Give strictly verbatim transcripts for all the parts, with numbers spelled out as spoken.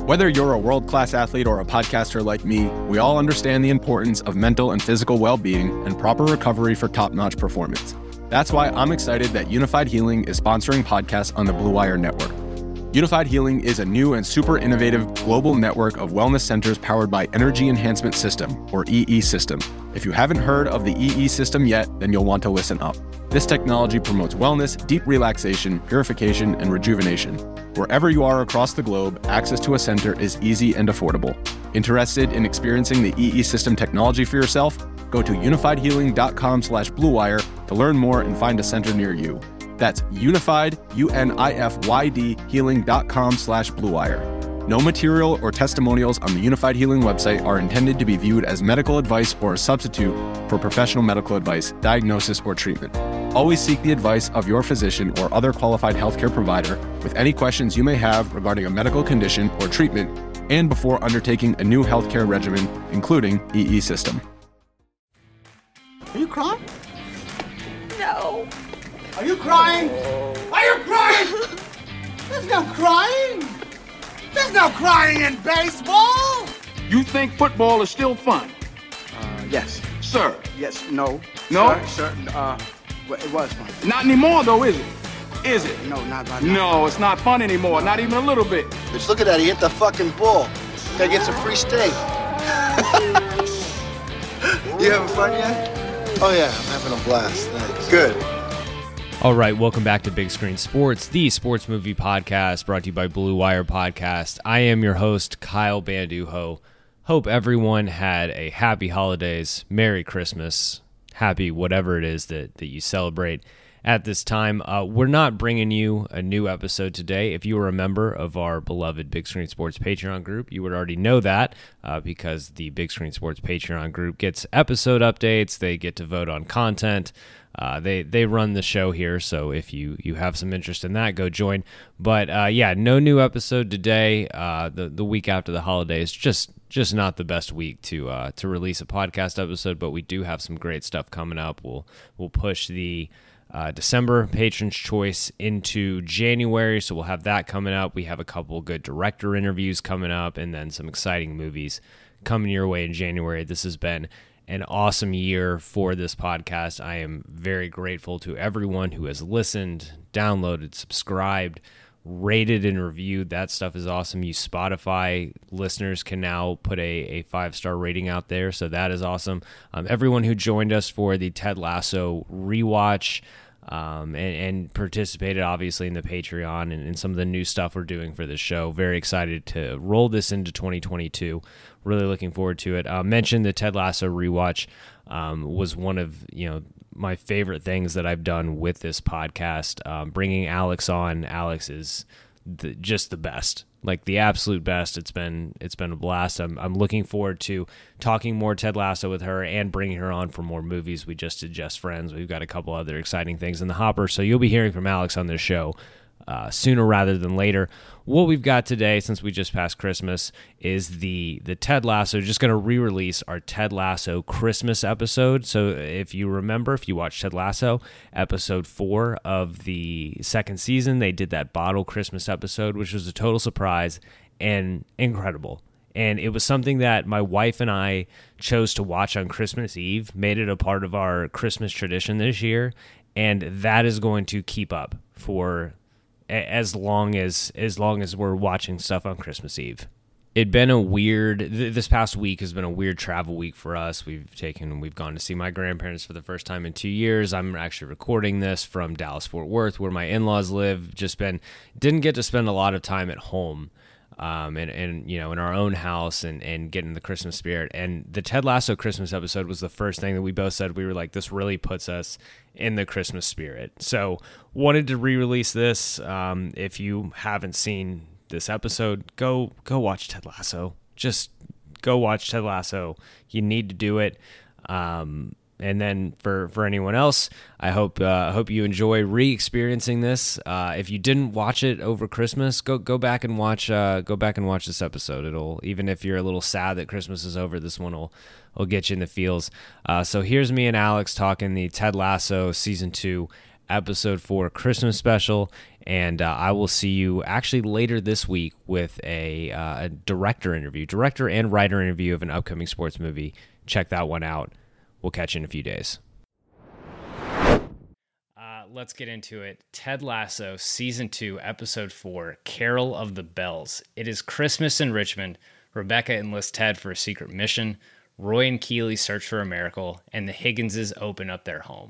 Whether you're a world-class athlete or a podcaster like me, we all understand the importance of mental and physical well-being and proper recovery for top-notch performance. That's why I'm excited that Unified Healing is sponsoring podcasts on the Blue Wire Network. Unified Healing is a new and super innovative global network of wellness centers powered by Energy Enhancement System, or E E System. If you haven't heard of the E E System yet, then you'll want to listen up. This technology promotes wellness, deep relaxation, purification, and rejuvenation. Wherever you are across the globe, access to a center is easy and affordable. Interested in experiencing the E E System technology for yourself? Go to unified healing dot com slash blue wire to learn more and find a center near you. That's unified, U N I F Y D, healing dot com slash blue wire. No material or testimonials on the Unified Healing website are intended to be viewed as medical advice or a substitute for professional medical advice, diagnosis, or treatment. Always seek the advice of your physician or other qualified healthcare provider with any questions you may have regarding a medical condition or treatment and before undertaking a new healthcare regimen, including E E System. Are you crying? No. Are you crying? Are you crying? There's no crying. There's no crying in baseball. You think football is still fun? Uh, yes. Sir? Yes, no. No? Sir, sir, uh, well, it was fun. Not anymore, though, is it? Is it? No, not right now. No, it's not fun anymore, not even a little bit. Bitch, look at that, he hit the fucking ball. Gotta get some free steak. You having fun yet? Oh yeah, I'm having a blast, thanks. Good. All right, welcome back to Big Screen Sports, the sports movie podcast brought to you by Blue Wire Podcast. I am your host, Kyle Banduho. Hope everyone had a happy holidays, Merry Christmas, happy whatever it is that, that you celebrate at this time. Uh, we're not bringing you a new episode today. If you are a member of our beloved Big Screen Sports Patreon group, you would already know that uh, because the Big Screen Sports Patreon group gets episode updates. They get to vote on content. Uh, they they run the show here, so if you, you have some interest in that, go join. But uh, yeah, no new episode today. Uh, the the week after the holidays, just just not the best week to uh, to release a podcast episode. But we do have some great stuff coming up. We'll we'll push the uh, December Patron's Choice into January, so we'll have that coming up. We have a couple good director interviews coming up, and then some exciting movies coming your way in January. This has been an awesome year for this podcast. I am very grateful to everyone who has listened, downloaded, subscribed, rated, and reviewed. That stuff is awesome. You Spotify listeners can now put a, a five-star rating out there, so that is awesome. Um, everyone who joined us for the Ted Lasso rewatch um, and, and participated, obviously, in the Patreon and, and some of the new stuff we're doing for this show. Very excited to roll this into twenty twenty-two. Really looking forward to it. Uh, mentioned the Ted Lasso rewatch um, was one of you know my favorite things that I've done with this podcast. Um, bringing Alex on, Alex is the, just the best, like the absolute best. It's been it's been a blast. I'm I'm looking forward to talking more Ted Lasso with her and bringing her on for more movies. We just did Just Friends. We've got a couple other exciting things in the hopper, so you'll be hearing from Alex on this show Uh, sooner rather than later. What we've got today, since we just passed Christmas, is the the Ted Lasso. Just going to re-release our Ted Lasso Christmas episode. So if you remember, if you watched Ted Lasso, episode four of the second season, they did that bottle Christmas episode, which was a total surprise and incredible. And it was something that my wife and I chose to watch on Christmas Eve, made it a part of our Christmas tradition this year, and that is going to keep up for as long as as long as we're watching stuff on Christmas Eve. It'd been a weird, th- this past week has been a weird travel week for us. We've taken, we've gone to see my grandparents for the first time in two years. I'm actually recording this from Dallas-Fort Worth, where my in-laws live. Just been, didn't get to spend a lot of time at home. Um, and, and, you know, in our own house and, and get in the Christmas spirit. And the Ted Lasso Christmas episode was the first thing that we both said. We were like, this really puts us in the Christmas spirit. So wanted to re-release this. Um, if you haven't seen this episode, go, go watch Ted Lasso. Just go watch Ted Lasso. You need to do it. Um, And then for, for anyone else, I hope uh, hope you enjoy re-experiencing this. Uh, if you didn't watch it over Christmas, go go back and watch uh, go back and watch this episode. It'll, even if you're a little sad that Christmas is over, this one will will get you in the feels. Uh, so here's me and Alex talking the Ted Lasso season two, episode four Christmas special, And uh, I will see you actually later this week with a, uh, a director interview, director and writer interview of an upcoming sports movie. Check that one out. We'll catch you in a few days. Uh, let's get into it. Ted Lasso, Season two, Episode four, Carol of the Bells. It is Christmas in Richmond. Rebecca enlists Ted for a secret mission. Roy and Keely search for a miracle, and the Higginses open up their home.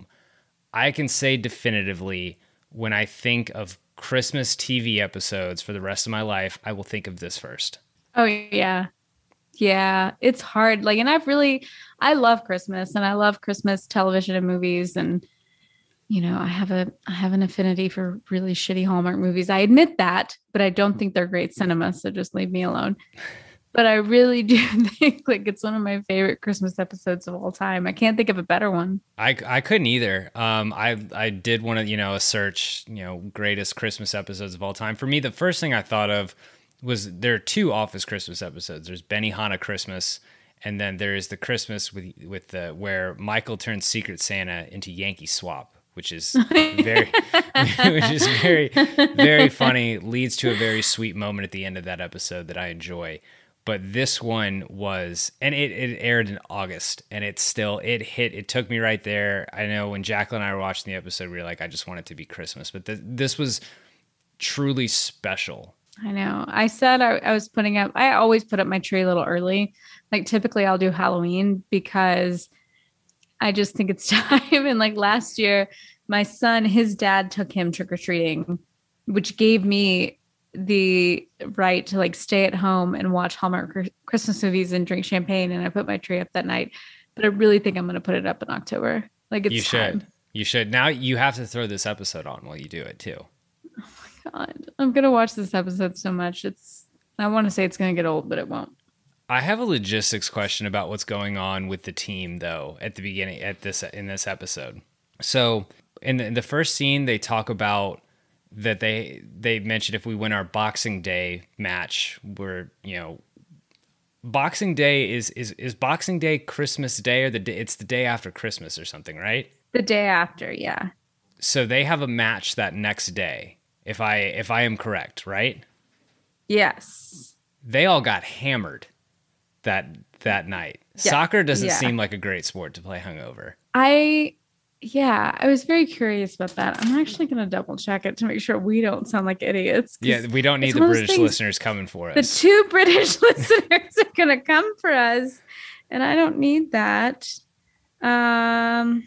I can say definitively, when I think of Christmas T V episodes for the rest of my life, I will think of this first. Oh, yeah. Yeah, it's hard. Like, and I've really, I love Christmas and I love Christmas television and movies. And, you know, I have a, I have an affinity for really shitty Hallmark movies. I admit that, but I don't think they're great cinema. So just leave me alone. But I really do think like it's one of my favorite Christmas episodes of all time. I can't think of a better one. I, I couldn't either. Um, I I did want to, you know, a search, you know, greatest Christmas episodes of all time. For me, the first thing I thought of was there are two Office Christmas episodes. There's Benihana Christmas, and then there is the Christmas with with the where Michael turns Secret Santa into Yankee Swap, which is very, which is very, very funny. Leads to a very sweet moment at the end of that episode that I enjoy. But this one was, and it, it aired in August, and it still, it hit, it took me right there. I know when Jacqueline and I were watching the episode, we were like, I just want it to be Christmas. But th- this was truly special. I know. I said I, I was putting up, I always put up my tree a little early. Like typically I'll do Halloween because I just think it's time. And like last year, my son, his dad took him trick-or-treating, which gave me the right to like stay at home and watch Hallmark Christmas movies and drink champagne. And I put my tree up that night, but I really think I'm going to put it up in October. Like it's You should, time. you should. Now you have to throw this episode on while you do it too. Oh my God. I'm going to watch this episode so much. It's, I want to say it's going to get old, but it won't. I have a logistics question about what's going on with the team though, at the beginning at this, in this episode. So in the, in the first scene, they talk about that they they mentioned if we win our Boxing Day match, we're, you know, Boxing Day is is is Boxing Day Christmas Day, or the day, it's the day after Christmas or something, right? The day after, yeah. So they have a match that next day, if I if I am correct, right? Yes. They all got hammered that that night. Yeah. Soccer doesn't Yeah. seem like a great sport to play hungover. I Yeah, I was very curious about that. I'm actually going to double check it to make sure we don't sound like idiots. 'cause Yeah, we don't need it's the one of those British things- listeners coming for The us. two British listeners are going to come for us, and I don't need that. Um,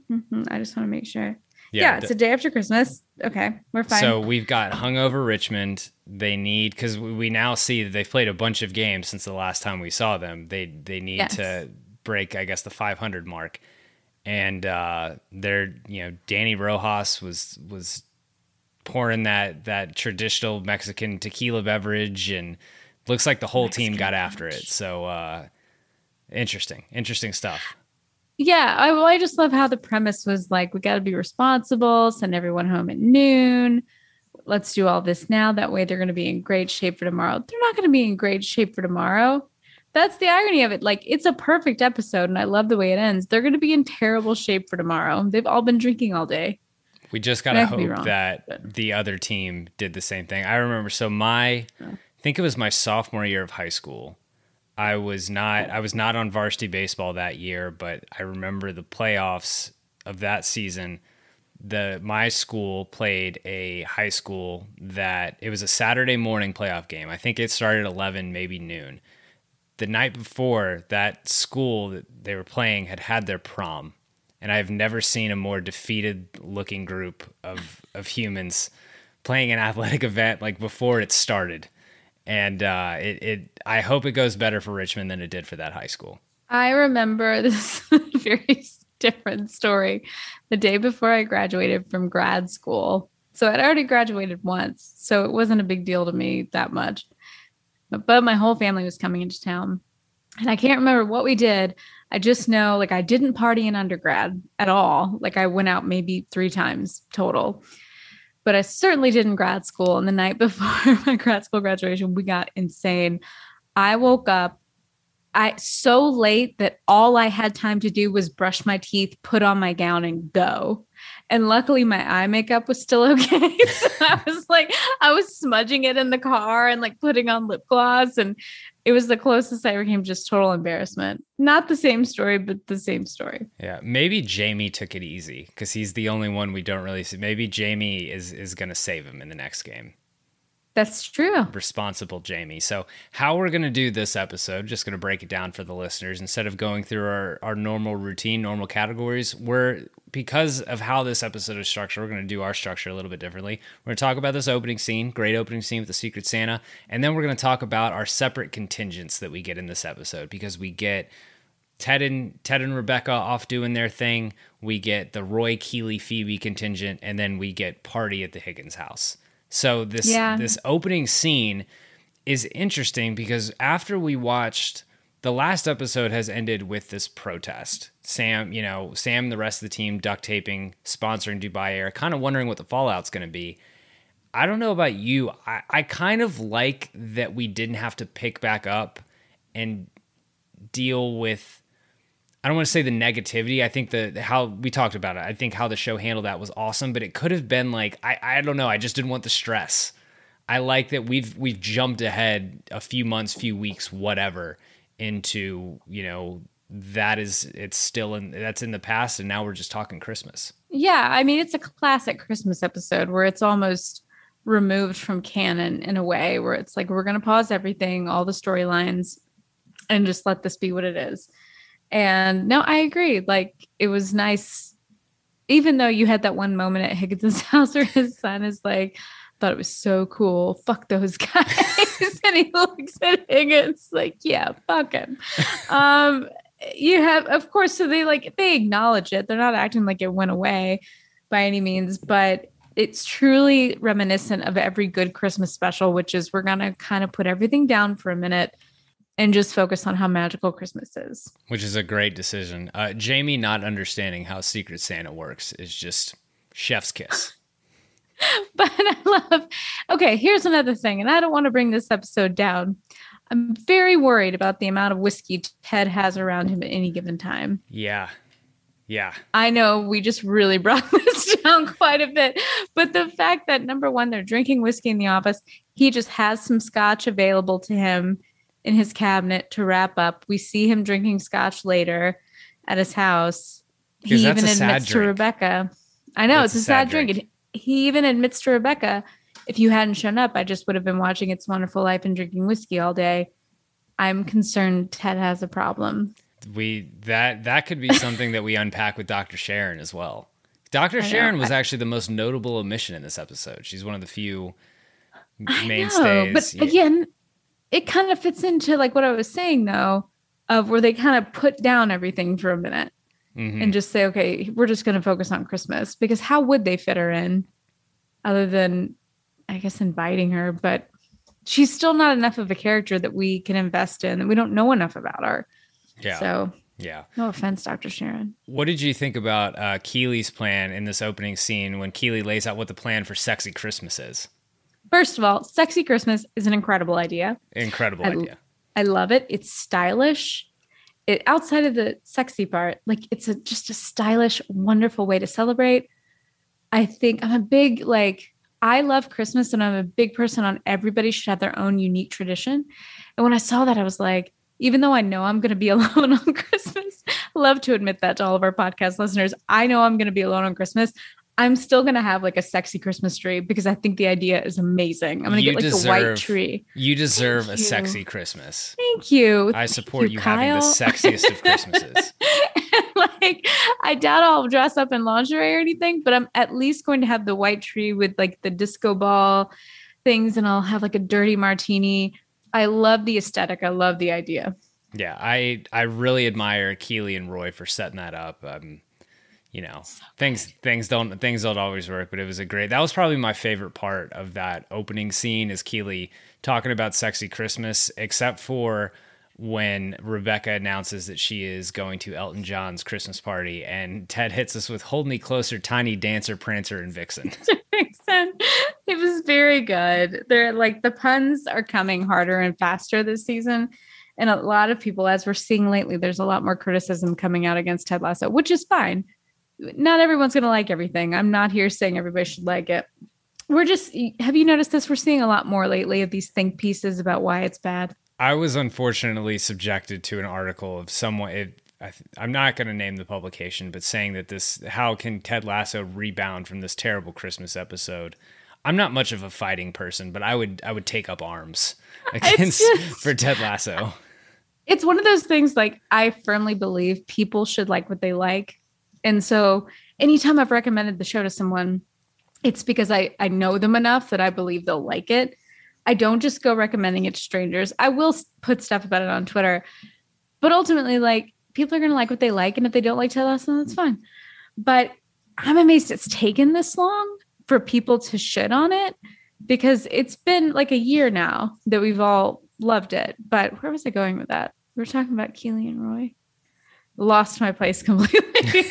I just want to make sure. Yeah, it's d- the day after Christmas. Okay, we're fine. So we've got hungover Richmond. They need, because we now see that they've played a bunch of games since the last time we saw them. They they need Yes. to break, I guess, the five hundred mark. And uh, they're, you know, Danny Rojas was was pouring that that traditional Mexican tequila beverage, and looks like the whole team Mexican got after it. beverage. So uh, interesting, interesting stuff. Yeah, I, well, I just love how the premise was like, we got to be responsible, send everyone home at noon. Let's do all this now. That way they're going to be in great shape for tomorrow. They're not going to be in great shape for tomorrow. That's the irony of it. Like, it's a perfect episode, and I love the way it ends. They're going to be in terrible shape for tomorrow. They've all been drinking all day. We just got to I could be hope wrong, that but- the other team did the same thing. I remember, so my, I think it was my sophomore year of high school. I was not, I was not on varsity baseball that year, but I remember the playoffs of that season. The, my school played a high school that it was a Saturday morning playoff game. I think it started at eleven, maybe noon. The night before, that school that they were playing had had their prom. And I've never seen a more defeated looking group of, of humans playing an athletic event like before it started. And uh, it, it, I hope it goes better for Richmond than it did for that high school. I remember this very different story. The day before I graduated from grad school. So I'd already graduated once, so it wasn't a big deal to me that much. But, but my whole family was coming into town. And I can't remember what we did. I just know, like, I didn't party in undergrad at all. Like, I went out maybe three times total. But I certainly did in grad school. And the night before my grad school graduation, we got insane. I woke up I so late that all I had time to do was brush my teeth, put on my gown, and go. And luckily my eye makeup was still okay. So I was like, I was smudging it in the car and like putting on lip gloss. And it was the closest I ever came, just total embarrassment. Not the same story, but the same story. Yeah. Maybe Jamie took it easy because he's the only one we don't really see. Maybe Jamie is, is going to save him in the next game. That's true. Responsible Jamie. So how we're going to do this episode, just going to break it down for the listeners. Instead of going through our, our normal routine, normal categories, we're, because of how this episode is structured, we're going to do our structure a little bit differently. We're going to talk about this opening scene, great opening scene with the Secret Santa. And then we're going to talk about our separate contingents that we get in this episode, because we get Ted and Ted and Rebecca off doing their thing. We get the Roy, Keeley, Phoebe contingent, and then we get Party at the Higgins house. So this yeah. this opening scene is interesting because after we watched, the last episode has ended with this protest. Sam, you know, Sam and the rest of the team duct taping, sponsoring Dubai Air, kind of wondering what the fallout's going to be. I don't know about you. I, I kind of like that we didn't have to pick back up and deal with, I don't want to say the negativity. I think the how we talked about it, I think how the show handled that was awesome, but it could have been like, I, I don't know. I just didn't want the stress. I like that we've, we've jumped ahead a few months, few weeks, whatever, into, you know, that is, it's still in, that's in the past. And now we're just talking Christmas. Yeah. I mean, it's a classic Christmas episode where it's almost removed from canon in a way where it's like, we're going to pause everything, all the storylines, and just let this be what it is. And no, I agree. Like, it was nice, even though you had that one moment at Higgins' house where his son is like, thought it was so cool. Fuck those guys. And he looks at Higgins like, yeah, fuck him. Um, you have, of course, so they like, they acknowledge it. They're not acting like it went away by any means, but it's truly reminiscent of every good Christmas special, which is we're going to kind of put everything down for a minute and just focus on how magical Christmas is. Which is a great decision. Uh, Jamie not understanding how Secret Santa works is just chef's kiss. But I love, okay, here's another thing, and I don't want to bring this episode down. I'm very worried about the amount of whiskey Ted has around him at any given time. Yeah. Yeah. I know we just really brought this down quite a bit, but the fact that, number one, they're drinking whiskey in the office, he just has some scotch available to him in his cabinet to wrap up. We see him drinking scotch later at his house. He even admits to Rebecca. I know, it's, it's a sad, sad drink. drink. He even admits to Rebecca, if you hadn't shown up, I just would have been watching It's a Wonderful Life and drinking whiskey all day. I'm concerned Ted has a problem. We that that could be something that we unpack with Doctor Sharon as well. Doctor Sharon was actually the most notable omission in this episode. She's one of the few mainstays. I know, but again, it kind of fits into like what I was saying though, of where they kind of put down everything for a minute mm-hmm. and just say, okay, we're just going to focus on Christmas, because how would they fit her in other than, I guess, inviting her? But she's still not enough of a character that we can invest in, and we don't know enough about her. Yeah. So yeah. No offense, Doctor Sharon. What did you think about uh, Keeley's plan in this opening scene when Keeley lays out what the plan for Sexy Christmas is? First of all, Sexy Christmas is an incredible idea. Incredible I, idea. I love it. It's stylish. It outside of the sexy part, like it's a just a stylish, wonderful way to celebrate. I think I'm a big, like, I love Christmas, and I'm a big person on everybody should have their own unique tradition. And when I saw that, I was like, even though I know I'm going to be alone on Christmas, I love to admit that to all of our podcast listeners. I know I'm going to be alone on Christmas. I'm still going to have like a sexy Christmas tree because I think the idea is amazing. I'm going to get like deserve, the white tree. You deserve Thank a you. sexy Christmas. Thank you. I support Thank you, you having the sexiest of Christmases. Like, I doubt I'll dress up in lingerie or anything, but I'm at least going to have the white tree with like the disco ball things, and I'll have like a dirty martini. I love the aesthetic. I love the idea. Yeah, I I really admire Keeley and Roy for setting that up. Um, you know, so things things don't things don't always work, but it was a great. That was probably my favorite part of that opening scene, is Keeley talking about Sexy Christmas, except for when Rebecca announces that she is going to Elton John's Christmas party, and Ted hits us with "Hold Me Closer, Tiny Dancer, Prancer, and Vixen." Vixen. It was very good. They're like, the puns are coming harder and faster this season. And a lot of people, as we're seeing lately, there's a lot more criticism coming out against Ted Lasso, which is fine. not everyone's going to like everything. I'm not here saying everybody should like it. We're just, have you noticed this? We're seeing a lot more lately of these think pieces about why it's bad. I was unfortunately subjected to an article of someone, it, I th- I'm not going to name the publication, but saying that this, how can Ted Lasso rebound from this terrible Christmas episode? I'm not much of a fighting person, but I would, I would take up arms against just, for Ted Lasso. It's one of those things, like, I firmly believe people should like what they like. And so anytime I've recommended the show to someone, it's because I, I know them enough that I believe they'll like it. I don't just go recommending it to strangers. I will put stuff about it on Twitter, but ultimately, like, people are going to like what they like. And if they don't like Ted Lasso, that's fine. But I'm amazed it's taken this long for people to shit on it, because it's been like a year now that we've all loved it. But where was I going with that? We were talking about Keely and Roy. Lost my place completely.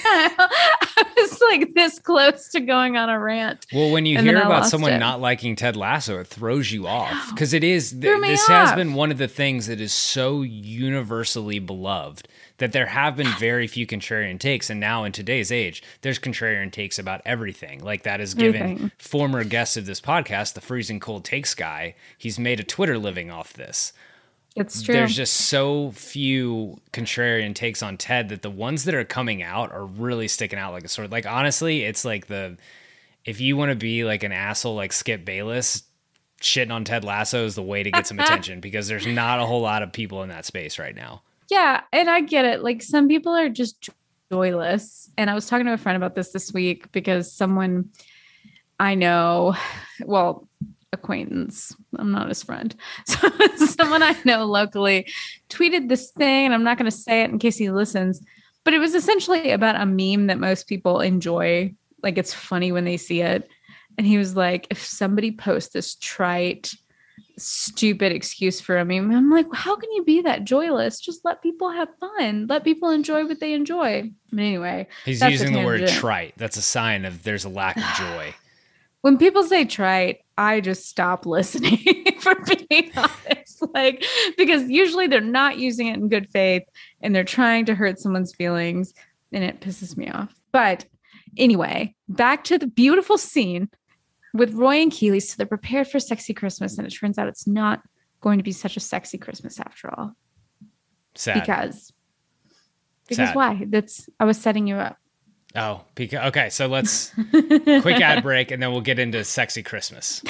I was like this close to going on a rant. Well, when you hear about someone it. not liking Ted Lasso, it throws you off, because it is th- this off. has been one of the things that is so universally beloved that there have been very few contrarian takes, and now in today's age, there's contrarian takes about everything. Like, that is given everything. Former guest of this podcast, the Freezing Cold Takes guy. He's made a Twitter living off this. It's true. There's just so few contrarian takes on Ted that the ones that are coming out are really sticking out like a sword. Like, honestly, it's like the, if you want to be like an asshole like Skip Bayless, shitting on Ted Lasso is the way to get some attention, because there's not a whole lot of people in that space right now. Yeah, and I get it. Like, some people are just joyless. And I was talking to a friend about this this week, because someone I know, well, acquaintance, I'm not his friend, so someone I know locally tweeted this thing, and I'm not going to say it in case he listens, but it was essentially about a meme that most people enjoy. Like, it's funny when they see it. And he was like, if somebody posts this trite, stupid excuse for a meme, I'm like, how can you be that joyless? Just let people have fun. Let people enjoy what they enjoy. But anyway, he's using the word trite. That's a sign of there's a lack of joy. When people say trite, I just stop listening, for being honest. Like, because usually they're not using it in good faith, and they're trying to hurt someone's feelings, and it pisses me off. But anyway, back to the beautiful scene with Roy and Keely. So they're prepared for sexy Christmas, and it turns out it's not going to be such a sexy Christmas after all. Sad. Because, because Sad. why? That's, I was setting you up. Oh, because, okay. So let's quick ad break, and then we'll get into sexy Christmas.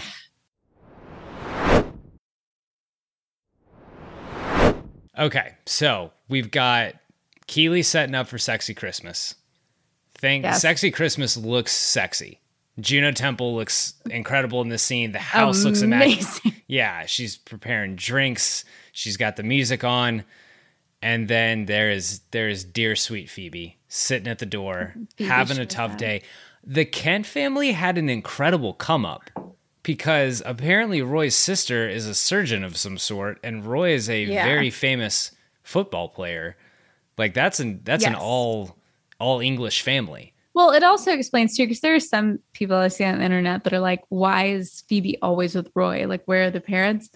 Okay. So we've got Keely setting up for sexy Christmas. Think yes. Sexy Christmas looks sexy. Juno Temple looks incredible in this scene. The house Amazing. looks amazing. Yeah. She's preparing drinks. She's got the music on. And then there is there is dear sweet Phoebe sitting at the door, Phoebe having a tough have. day. The Kent family had an incredible come up, because apparently Roy's sister is a surgeon of some sort, and Roy is a yeah. very famous football player. Like, that's an that's yes. an all all English family. Well, it also explains too, because there are some people I see on the internet that are like, why is Phoebe always with Roy? Like, where are the parents?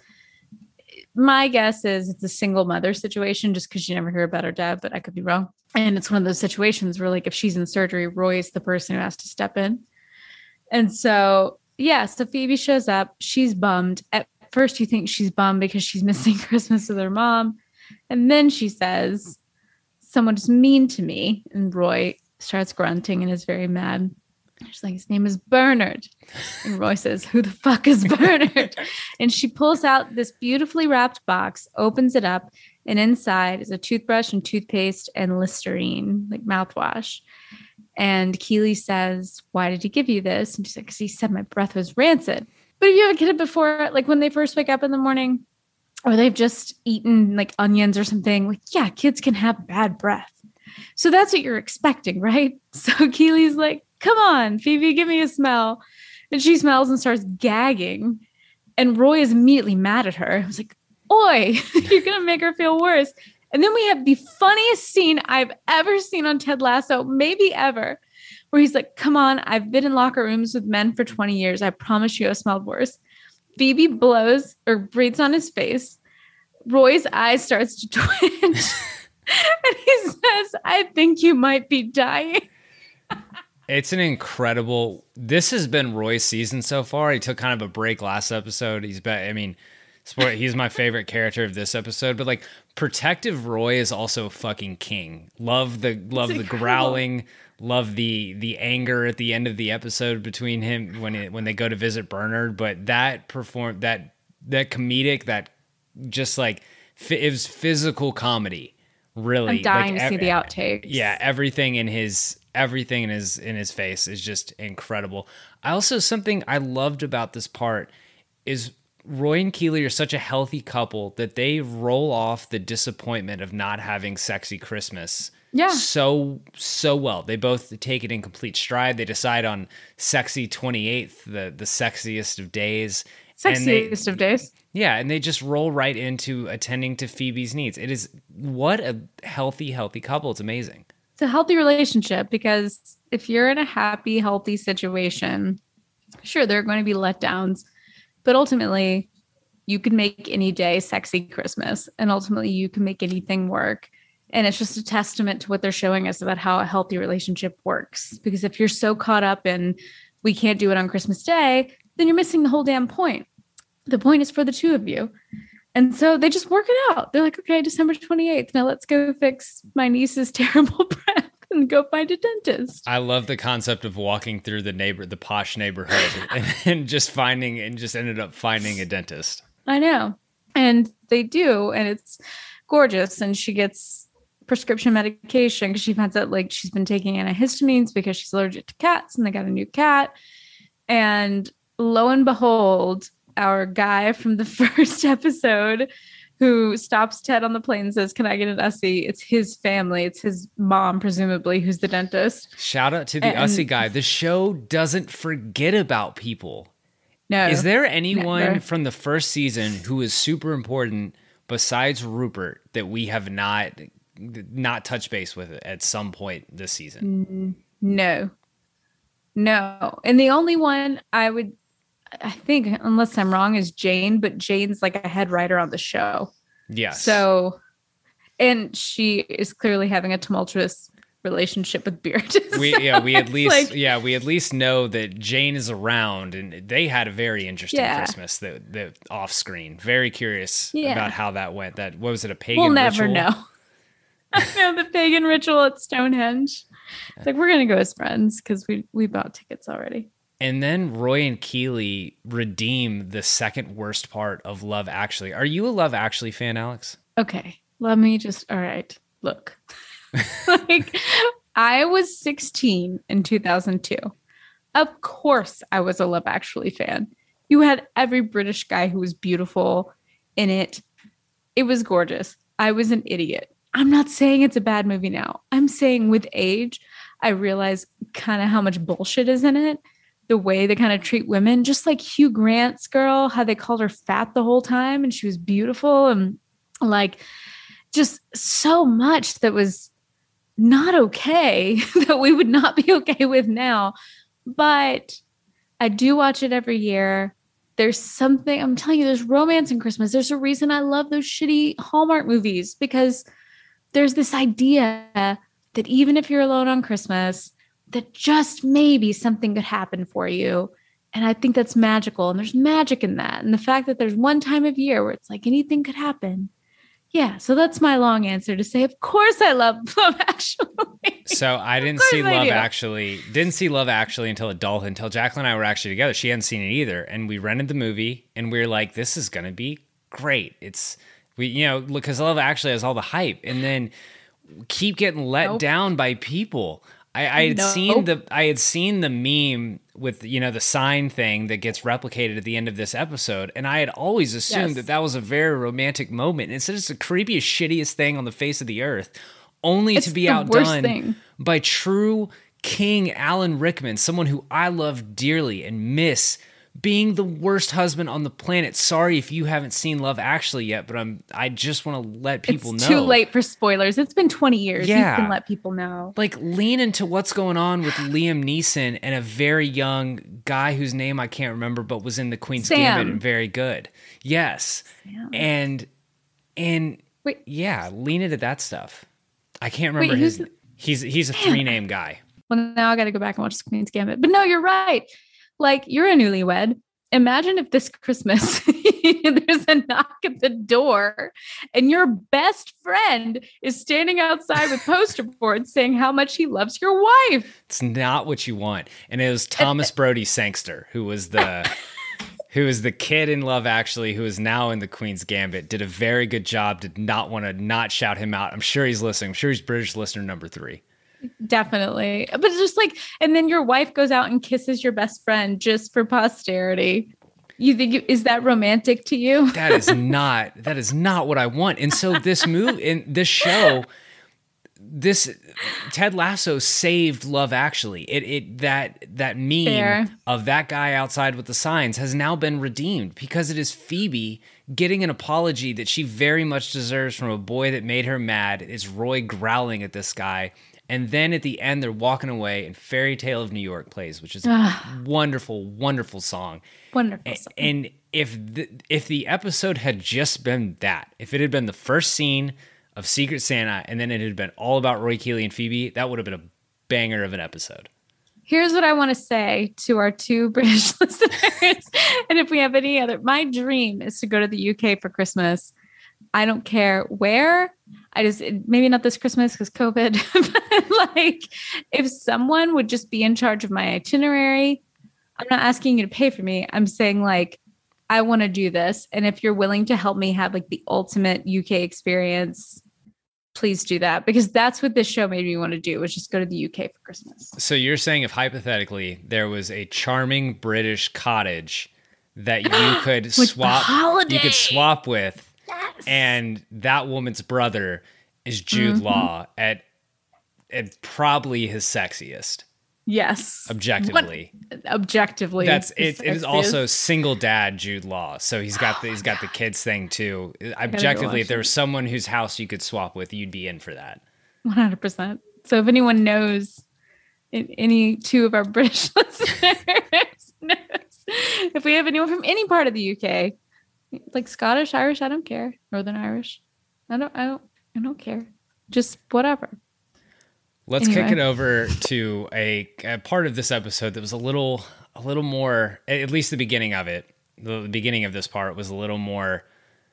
My guess is it's a single mother situation, just because you never hear about her dad, but I could be wrong. And it's one of those situations where, like, if she's in surgery, Roy is the person who has to step in. And so, yeah, so Phoebe shows up. She's bummed. At first, you think she's bummed because she's missing Christmas with her mom. And then she says, someone's mean to me. And Roy starts grunting and is very mad. She's like, his name is Bernard. And Roy says, who the fuck is Bernard? And she pulls out this beautifully wrapped box, opens it up, and inside is a toothbrush and toothpaste and Listerine, like mouthwash. And Keely says, why did he give you this? And she's like, because he said my breath was rancid. But have you ever kidded before, like when they first wake up in the morning, or they've just eaten like onions or something? Like, yeah, kids can have bad breath. So that's what you're expecting, right? So Keely's like, come on, Phoebe, give me a smell. And she smells and starts gagging. And Roy is immediately mad at her. I was like, oi, you're going to make her feel worse. And then we have the funniest scene I've ever seen on Ted Lasso, maybe ever, where he's like, come on, I've been in locker rooms with men for twenty years. I promise you I smelled worse. Phoebe blows or breathes on his face. Roy's eyes starts to twitch. And he says, I think you might be dying. It's an incredible. This has been Roy's season so far. He took kind of a break last episode. He's been. I mean, sport, he's my favorite character of this episode. But like, Protective Roy is also fucking king. Love the love the incredible. growling. Love the the anger at the end of the episode between him when it, when they go to visit Bernard. But that perform that that comedic that just like it was physical comedy. Really, I'm dying like, to see ev- the outtakes. Yeah, everything in his everything in his in his face is just incredible. I also something I loved about this part is Roy and Keely are such a healthy couple that they roll off the disappointment of not having Sexy Christmas. Yeah. So so well. They both take it in complete stride. They decide on Sexy twenty-eighth, the the sexiest of days. Sexiest they, of days. Yeah, and they just roll right into attending to Phoebe's needs. It is what a healthy, healthy couple. It's amazing. It's a healthy relationship because if you're in a happy, healthy situation, sure, there are going to be letdowns, but ultimately you can make any day Sexy Christmas, and ultimately you can make anything work. And it's just a testament to what they're showing us about how a healthy relationship works. Because if you're so caught up in we can't do it on Christmas Day, then you're missing the whole damn point. The point is for the two of you. And so they just work it out. They're like, okay, December twenty-eighth. Now let's go fix my niece's terrible breath and go find a dentist. I love the concept of walking through the neighbor, the posh neighborhood and, and just finding and just ended up finding a dentist. I know. And they do. And it's gorgeous. And she gets prescription medication because she finds out like she's been taking antihistamines because she's allergic to cats and they got a new cat. And lo and behold, our guy from the first episode who stops Ted on the plane and says, can I get an Ussie? It's his family. It's his mom, presumably, who's the dentist. Shout out to the and, Ussie guy. The show doesn't forget about people. No. Is there anyone never. from the first season who is super important besides Rupert that we have not not touched base with at some point this season? No. No. And the only one I would I think, unless I'm wrong, is Jane, but Jane's like a head writer on the show. Yes. So, and she is clearly having a tumultuous relationship with Beard. We yeah we at least like, yeah we at least know that Jane is around, and they had a very interesting yeah. Christmas the the off screen. Very curious yeah. about how that went. That what was it a pagan? We'll never ritual? know. I know the pagan ritual at Stonehenge. It's like we're gonna go as friends because we we bought tickets already. And then Roy and Keely redeem the second worst part of Love Actually. Are you a Love Actually fan, Alex? Okay, let me just, all right, look. Like, I was sixteen in two thousand two. Of course I was a Love Actually fan. You had every British guy who was beautiful in it. It was gorgeous. I was an idiot. I'm not saying it's a bad movie now. I'm saying with age, I realize kind of how much bullshit is in it. The way they kind of treat women, just like Hugh Grant's girl, how they called her fat the whole time and she was beautiful, and like just so much that was not okay that we would not be okay with now. But I do watch it every year. There's something, I'm telling you, there's romance in Christmas. There's a reason I love those shitty Hallmark movies, because there's this idea that even if you're alone on Christmas, that just maybe something could happen for you. And I think that's magical. And there's magic in that. And the fact that there's one time of year where it's like anything could happen. Yeah. So that's my long answer to say, of course I love Love Actually. So I didn't see Love Actually, didn't see Love Actually until adulthood, until Jacqueline and I were actually together. She hadn't seen it either. And we rented the movie and we were like, this is going to be great. It's, we, you know, because Love Actually has all the hype, and then keep getting let nope. down by people. I, I had nope. seen the I had seen the meme with, you know, the sign thing that gets replicated at the end of this episode, and I had always assumed yes. that that was a very romantic moment. And instead, it's the creepiest, shittiest thing on the face of the earth, only it's to be outdone by true King Alan Rickman, someone who I love dearly and miss, being the worst husband on the planet. Sorry if you haven't seen Love Actually yet, but I'm I just want to let people it's know. It's too late for spoilers. It's been twenty years. Yeah. You can let people know. Like, lean into what's going on with Liam Neeson and a very young guy whose name I can't remember, but was in The Queen's Sam. Gambit and very good. Yes. Sam. And and Wait. yeah, lean into that stuff. I can't remember Wait, his who's... He's he's a three name guy. Well, now I got to go back and watch The Queen's Gambit. But no, you're right. Like, you're a newlywed. Imagine if this Christmas there's a knock at the door and your best friend is standing outside with poster boards saying how much he loves your wife. It's not what you want. And it was Thomas Brody Sangster, who was the who was the kid in Love Actually, who is now in The Queen's Gambit, did a very good job. Did not want to not shout him out. I'm sure he's listening. I'm sure he's British listener number three. Definitely. But it's just like, and then your wife goes out and kisses your best friend just for posterity. You think, you, is that romantic to you? That is not, that is not what I want. And so this move in this show, this Ted Lasso saved Love Actually. It, it, that, that meme Fair. of that guy outside with the signs has now been redeemed because it is Phoebe getting an apology that she very much deserves from a boy that made her mad. It's Roy growling at this guy. And then at the end, they're walking away, and Fairy Tale of New York plays, which is a wonderful, wonderful song. Wonderful song. And if the, if the episode had just been that, if it had been the first scene of Secret Santa, and then it had been all about Roy Keeley and Phoebe, that would have been a banger of an episode. Here's what I want to say to our two British listeners. And if we have any other, my dream is to go to the U K for Christmas. I don't care where. I just, maybe not this Christmas because COVID, but like if someone would just be in charge of my itinerary, I'm not asking you to pay for me. I'm saying like, I want to do this. And if you're willing to help me have like the ultimate U K experience, please do that, because that's what this show made me want to do, was just go to the U K for Christmas. So you're saying if hypothetically there was a charming British cottage that you could swap, you could swap with, yes. And that woman's brother is Jude mm-hmm. Law at, at probably his sexiest. Yes. Objectively. What? Objectively. That's it. It is also single dad Jude Law. So he's got the, he's got the kids thing too. Objectively, if there was someone whose house you could swap with, you'd be in for that. one hundred percent. So if anyone knows, any two of our British listeners knows, if we have anyone from any part of the U K, like Scottish, Irish, I don't care. Northern Irish. I don't, I don't, I don't care. Just whatever. Let's anyway. kick it over to a, a part of this episode that was a little, a little more, at least the beginning of it, the beginning of this part was a little more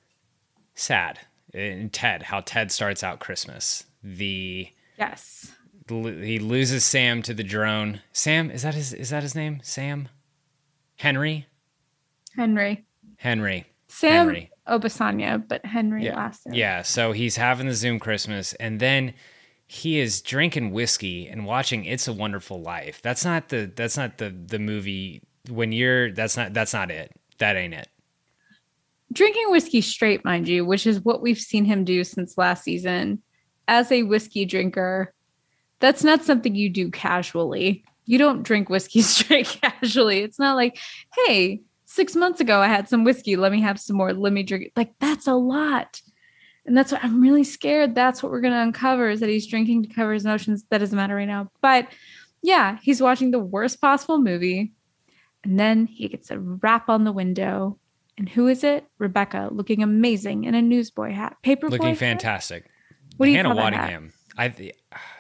sad. In Ted, how Ted starts out Christmas. The yes, he loses Sam to the drone. Sam, is that his? Is that his name? Sam, Henry, Henry, Henry, Sam Henry. Obasanya, but Henry yeah. last name. Yeah. So he's having the Zoom Christmas, and then he is drinking whiskey and watching It's a Wonderful Life. That's not the that's not the the movie when you're that's not that's not it. That ain't it. Drinking whiskey straight, mind you, which is what we've seen him do since last season. As a whiskey drinker, that's not something you do casually. You don't drink whiskey straight casually. It's not like, hey, six months ago I had some whiskey. Let me have some more. Let me drink it. Like, that's a lot. And that's what I'm really scared. That's what we're going to uncover, is that he's drinking to cover his emotions. That doesn't matter right now. But yeah, he's watching the worst possible movie. And then he gets a rap on the window. And who is it? Rebecca, looking amazing in a newsboy hat. Paperboy Looking hat? fantastic. What do you Hannah call that Waddingham. I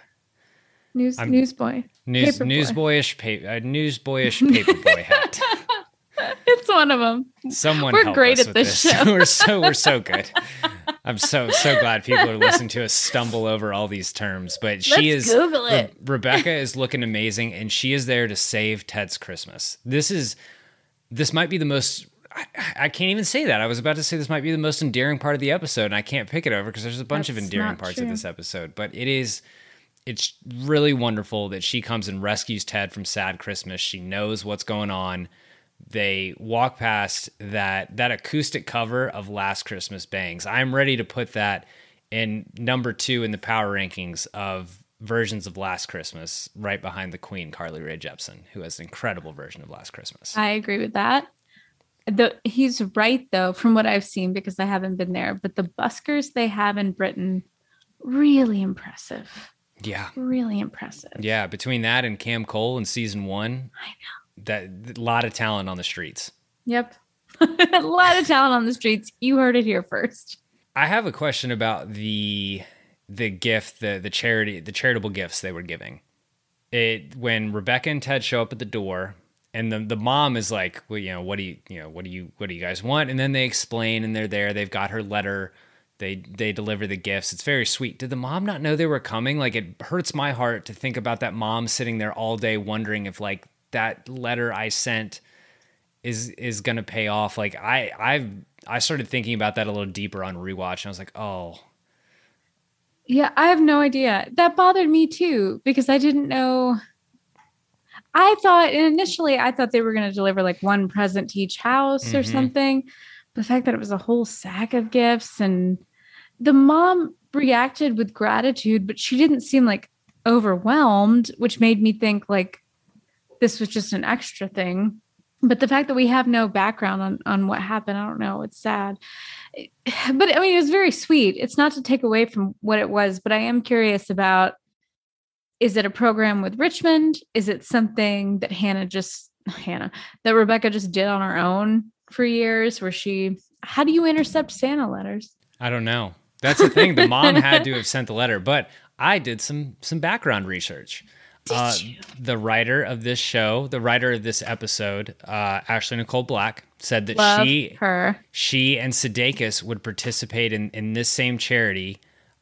News, I'm, newsboy. News, Paperboy. newsboyish, pa- uh, newsboyish paperboy hat. It's one of them. Someone We're help great us at with this this. show. we're so we're so good. I'm so so glad people are listening to us stumble over all these terms. But she Let's is Google it. Re- Rebecca is looking amazing, and she is there to save Ted's Christmas. This is this might be the most. I, I can't even say that. I was about to say this might be the most endearing part of the episode, and I can't pick it over because there's a bunch That's of endearing not parts true. of this episode. But it is. It's really wonderful that she comes and rescues Ted from sad Christmas. She knows what's going on. They walk past that that acoustic cover of Last Christmas Bangs. I'm ready to put that in number two in the power rankings of versions of Last Christmas, right behind the Queen, Carly Rae Jepsen, who has an incredible version of Last Christmas. I agree with that. The, he's right, though, from what I've seen, because I haven't been there. But the buskers they have in Britain, really impressive. Yeah. Really impressive. Yeah, between that and Cam Cole in season one, I know. that a lot of talent on the streets. Yep. A lot of talent on the streets. You heard it here first. I have a question about the the gift, the the charity, the charitable gifts they were giving. it when Rebecca and Ted show up at the door, and the the mom is like, well, you know, what do you, you know, what do you, what do you guys want? And then they explain, and they're there. They've got her letter. They they deliver the gifts. It's very sweet. Did the mom not know they were coming? Like, it hurts my heart to think about that mom sitting there all day wondering if like that letter I sent is is gonna pay off. Like I I've I started thinking about that a little deeper on rewatch, and I was like, oh. Yeah, I have no idea. That bothered me too, because I didn't know. I thought initially I thought they were going to deliver like one present to each house mm-hmm. or something. But the fact that it was a whole sack of gifts, and the mom reacted with gratitude, but she didn't seem like overwhelmed, which made me think like this was just an extra thing. But the fact that we have no background on, on what happened, I don't know. It's sad. But I mean, it was very sweet. It's not to take away from what it was, but I am curious about, is it a program with Richmond? Is it something that Hannah just, Hannah, that Rebecca just did on her own for years, where she, how do you intercept Santa letters? I don't know. That's the thing. The mom had to have sent the letter, but I did some some background research. Did uh, you? The writer of this show, the writer of this episode, uh, Ashley Nicole Black, said that Love she her. she and Sudeikis would participate in, in this same charity,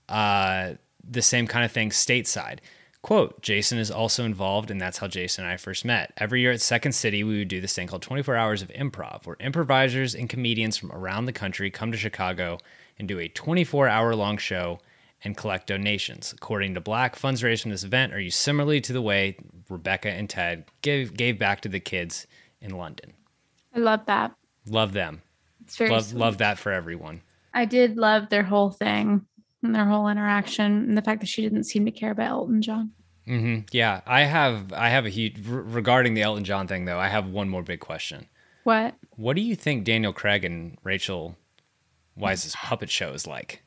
uh, the same kind of thing stateside. Quote, Jason is also involved, and that's how Jason and I first met. Every year at Second City, we would do this thing called twenty-four hours of improv, where improvisers and comedians from around the country come to Chicago and do a twenty-four hour long show and collect donations. According to Black, funds raised from this event are used similarly to the way Rebecca and Ted gave gave back to the kids in London. I love that. Love them. It's very love, sweet. love that for everyone. I did love their whole thing and their whole interaction, and the fact that she didn't seem to care about Elton John. Mm-hmm. Yeah, I have I have a huge, regarding the Elton John thing though, I have one more big question. What? What do you think Daniel Craig and Rachel Weisz's puppet show is like?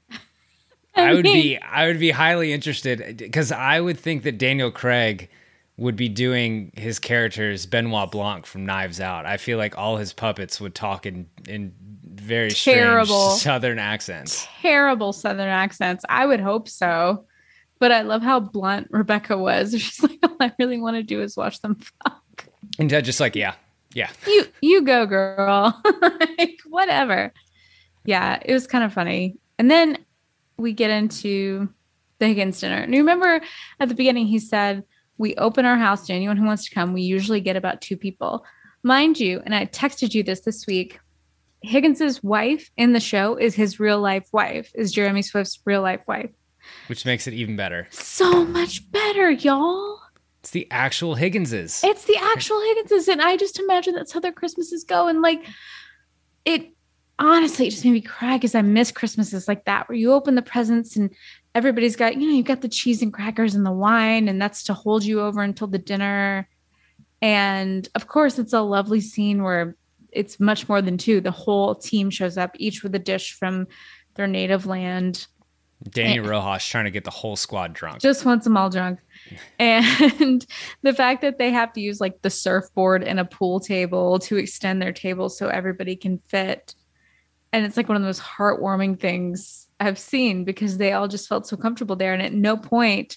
I, I would mean, be I would be highly interested, because I would think that Daniel Craig would be doing his characters Benoit Blanc from Knives Out. I feel like all his puppets would talk in in very terrible strange Southern accents. Terrible Southern accents. I would hope so. But I love how blunt Rebecca was. She's like, all I really want to do is watch them fuck. And Ted just like, yeah, yeah. You you go, girl. Like, whatever. Yeah, it was kind of funny. And then we get into the Higgins dinner. And you remember at the beginning, he said, we open our house to anyone who wants to come. We usually get about two people. Mind you, and I texted you this this week, Higgins's wife in the show is his real life wife, is Jeremy Swift's real life wife. Which makes it even better. So much better, y'all. It's the actual Higginses. It's the actual Higginses. And I just imagine that's how their Christmases go. And like, it honestly it just made me cry, because I miss Christmases like that, where you open the presents and everybody's got, you know, you've got the cheese and crackers and the wine, and that's to hold you over until the dinner. And of course, it's a lovely scene where it's much more than two. The whole team shows up, each with a dish from their native land. Danny and Rojas trying to get the whole squad drunk. Just wants them all drunk. And the fact that they have to use like the surfboard and a pool table to extend their table so everybody can fit. And it's like one of the most heartwarming things I've seen, because they all just felt so comfortable there. And at no point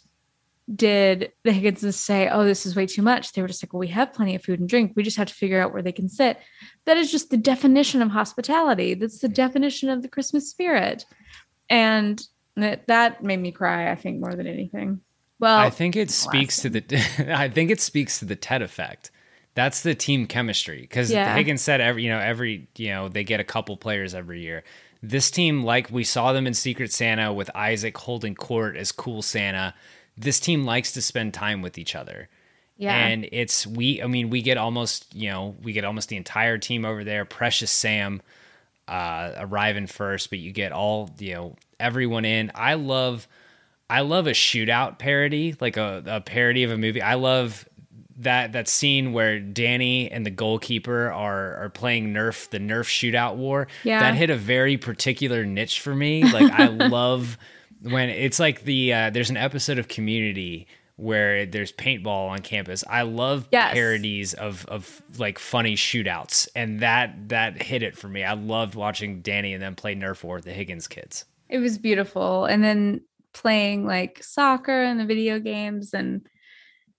did the Higginses say, oh, this is way too much. They were just like, well, we have plenty of food and drink. We just have to figure out where they can sit. That is just the definition of hospitality. That's the definition of the Christmas spirit. And That, that made me cry, I think, more than anything. Well, I think it speaks to the I think it speaks to the Ted effect. That's the team chemistry, because yeah. Higgins said every you know every you know they get a couple players every year. This team, like we saw them in Secret Santa with Isaac holding court as cool Santa, this team likes to spend time with each other. Yeah. And it's we I mean we get almost you know we get almost the entire team over there. Precious Sam uh, arriving first, but you get all you know. everyone in. I love I love a shootout parody, like a, a parody of a movie. I love that that scene where Danny and the goalkeeper are are playing Nerf, the Nerf shootout war. Yeah. That hit a very particular niche for me. Like I love when it's like the uh, there's an episode of Community where there's paintball on campus. I love yes. parodies of of like funny shootouts, and that that hit it for me. I loved watching Danny and them play Nerf war with the Higgins kids. It was beautiful. And then playing like soccer and the video games, and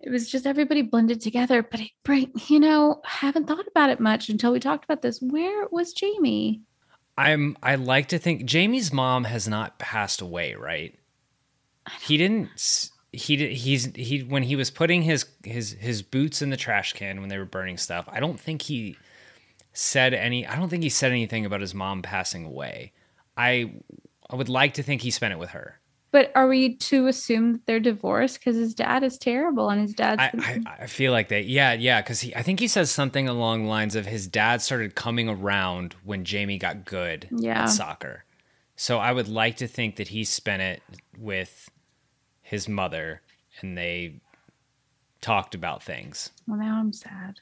it was just everybody blended together. But it bring, you know, I haven't thought about it much until we talked about this. Where was Jamie? I'm I like to think Jamie's mom has not passed away, right? He didn't he did he's he when he was putting his his his boots in the trash can when they were burning stuff. I don't think he said any I don't think he said anything about his mom passing away. I I would like to think he spent it with her. But are we to assume that they're divorced because his dad is terrible and his dad's... I, I, I feel like that. Yeah, yeah, because he I think he says something along the lines of his dad started coming around when Jamie got good yeah. at soccer. So I would like to think that he spent it with his mother and they talked about things. Well, now I'm sad.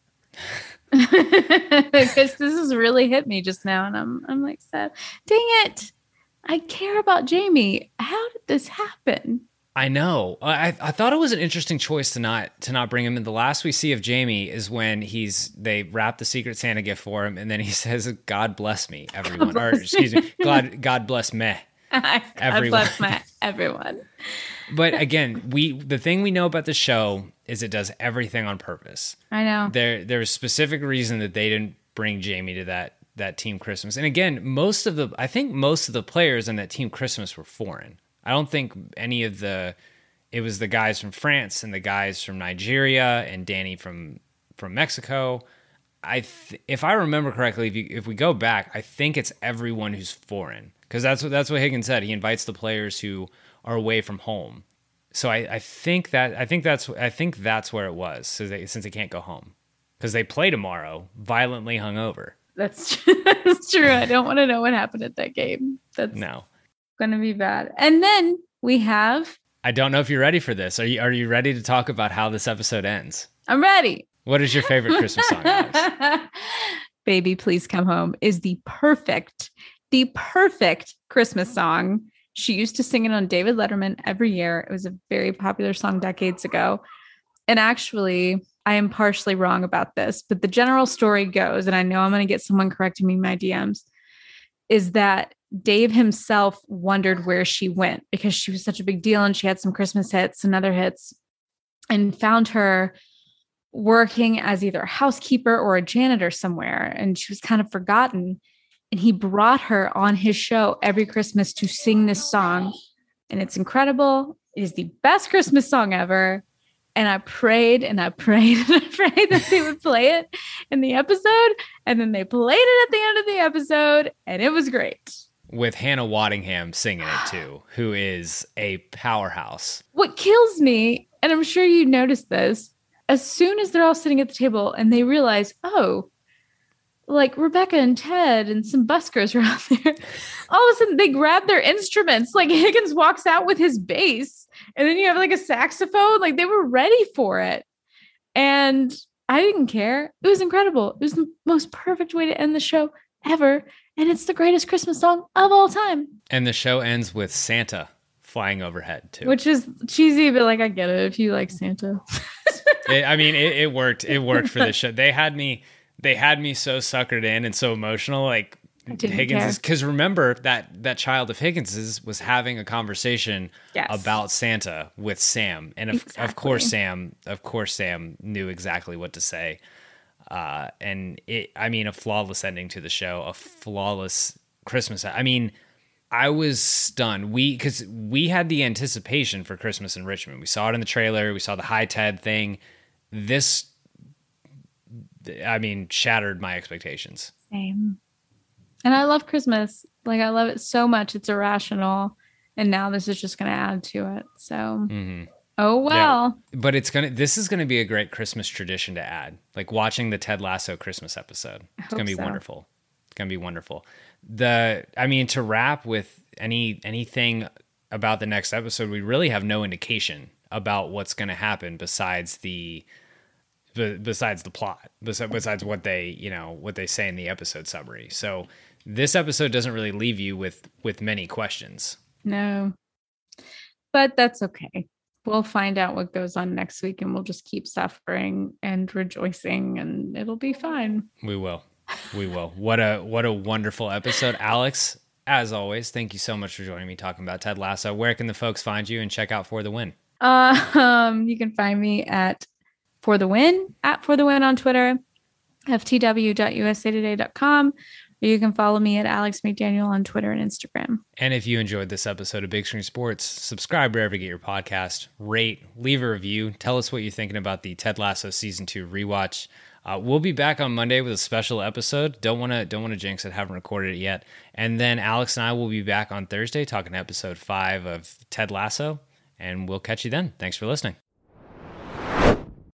Because this has really hit me just now and I'm I'm like sad. Dang it. I care about Jamie. How did this happen? I know. I I thought it was an interesting choice to not to not bring him in. The last we see of Jamie is when he's they wrap the Secret Santa gift for him, and then he says, "God bless me, everyone," or excuse me, "God God bless me, everyone." God bless me, everyone. But again, we the thing we know about the show is it does everything on purpose. I know. There there's specific reason that they didn't bring Jamie to that. that Team Christmas. And again, most of the, I think most of the players in that Team Christmas were foreign. I don't think any of the, it was the guys from France and the guys from Nigeria and Danny from, from Mexico. I, th- if I remember correctly, if you, if we go back, I think it's everyone who's foreign. Cause that's what, that's what Higgins said. He invites the players who are away from home. So I, I think that, I think that's, I think that's where it was. So they, since they can't go home cause they play tomorrow violently hungover. That's true. That's true. I don't want to know what happened at that game. That's no going to be bad. And then we have. I don't know if you're ready for this. Are you Are you ready to talk about how this episode ends? I'm ready. What is your favorite Christmas song, Alex? "Baby, Please Come Home" is the perfect, the perfect Christmas song. She used to sing it on David Letterman every year. It was a very popular song decades ago. And actually, I am partially wrong about this, but the general story goes, and I know I'm going to get someone correcting me in my D Ms, is that Dave himself wondered where she went because she was such a big deal and she had some Christmas hits and other hits, and found her working as either a housekeeper or a janitor somewhere. And she was kind of forgotten. And he brought her on his show every Christmas to sing this song. And it's incredible. It is the best Christmas song ever. And I prayed and I prayed and I prayed that they would play it in the episode. And then they played it at the end of the episode. And it was great. With Hannah Waddingham singing it too, who is a powerhouse. What kills me, and I'm sure you noticed this, as soon as they're all sitting at the table and they realize, oh, like Rebecca and Ted and some buskers are out there, all of a sudden they grab their instruments. Like Higgins walks out with his bass, and then you have like a saxophone. Like they were ready for it. And I didn't care. It was incredible. It was the most perfect way to end the show ever. And it's the greatest Christmas song of all time. And the show ends with Santa flying overhead too. Which is cheesy, but like I get it if you like Santa. it, I mean, it, it worked. It worked for this show. They had me They had me so suckered in and so emotional. Like Higgins, because remember that that child of Higgins's was having a conversation yes. about Santa with Sam, and of, exactly. of course Sam, of course Sam knew exactly what to say. Uh, and it, I mean, a flawless ending to the show, a flawless Christmas. I mean, I was stunned. We because we had the anticipation for Christmas in Richmond. We saw it in the trailer. We saw the high Ted thing. This. I mean, shattered my expectations. Same. And I love Christmas. Like, I love it so much. It's irrational. And now this is just going to add to it. So, mm-hmm. oh, well. Yeah. But it's going to, this is going to be a great Christmas tradition to add. Like watching the Ted Lasso Christmas episode. It's going to be so. wonderful. It's going to be wonderful. The, I mean, to wrap with any, anything about the next episode, we really have no indication about what's going to happen besides the, besides the plot, besides what they, you know, what they say in the episode summary. So this episode doesn't really leave you with, with many questions. No, but that's okay. We'll find out what goes on next week and we'll just keep suffering and rejoicing and it'll be fine. We will. We will. What a, what a wonderful episode. Alex, as always, thank you so much for joining me talking about Ted Lasso. Where can the folks find you and check out For the Win? Uh, um, you can find me at For the Win, at For the Win on Twitter, f t w dot u s a today dot com, or you can follow me at Alex McDaniel on Twitter and Instagram. And if you enjoyed this episode of Big Screen Sports, subscribe wherever you get your podcast, rate, leave a review, tell us what you're thinking about the Ted Lasso Season two rewatch. Uh, we'll be back on Monday with a special episode. Don't want to don't want to jinx it, haven't recorded it yet. And then Alex and I will be back on Thursday talking episode five of Ted Lasso, and we'll catch you then. Thanks for listening.